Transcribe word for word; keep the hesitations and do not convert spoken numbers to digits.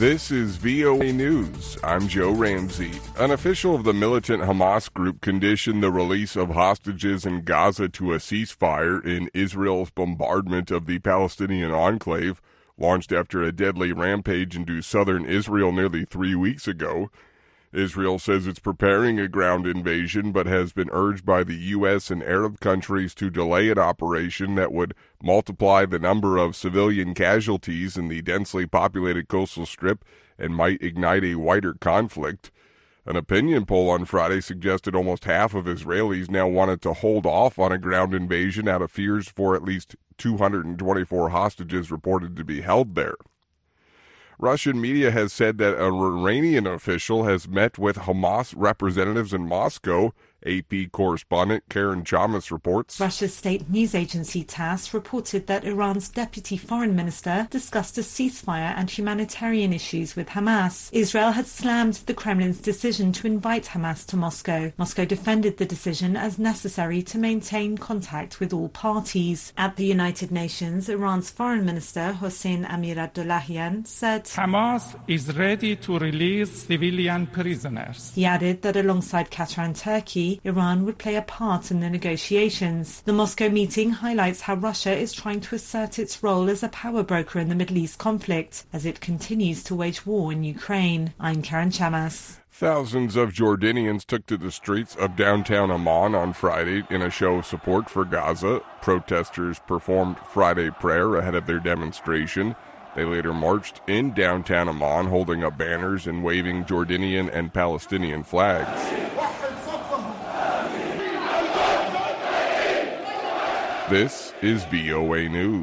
This is V O A News. I'm Joe Ramsey. An official of the militant Hamas group conditioned the release of hostages in Gaza to a ceasefire in Israel's bombardment of the Palestinian enclave, launched after a deadly rampage into southern Israel nearly three weeks ago. Israel says it's preparing a ground invasion, but has been urged by the U S and Arab countries to delay an operation that would multiply the number of civilian casualties in the densely populated coastal strip and might ignite a wider conflict. An opinion poll on Friday suggested almost half of Israelis now wanted to hold off on a ground invasion out of fears for at least two hundred twenty-four hostages reported to be held there. Russian media has said that an Iranian official has met with Hamas representatives in Moscow. A P correspondent Karen Chamas reports. Russia's state news agency TASS reported that Iran's deputy foreign minister discussed a ceasefire and humanitarian issues with Hamas. Israel had slammed the Kremlin's decision to invite Hamas to Moscow. Moscow defended the decision as necessary to maintain contact with all parties. At the United Nations, Iran's foreign minister Hossein Amir Abdollahian said, Hamas is ready to release civilian prisoners. He added that alongside Qatar and Turkey, Iran would play a part in the negotiations. The Moscow meeting highlights how Russia is trying to assert its role as a power broker in the Middle East conflict as it continues to wage war in Ukraine. I'm Karen Chamas. Thousands of Jordanians took to the streets of downtown Amman on Friday in a show of support for Gaza. Protesters performed Friday prayer ahead of their demonstration. They later marched in downtown Amman holding up banners and waving Jordanian and Palestinian flags. This is V O A News.